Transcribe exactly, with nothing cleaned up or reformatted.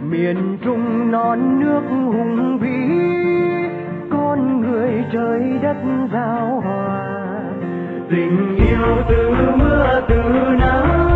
miền Trung non nước hùng vĩ, con người trời đất giao hòa, tình yêu từ mưa từ nắng.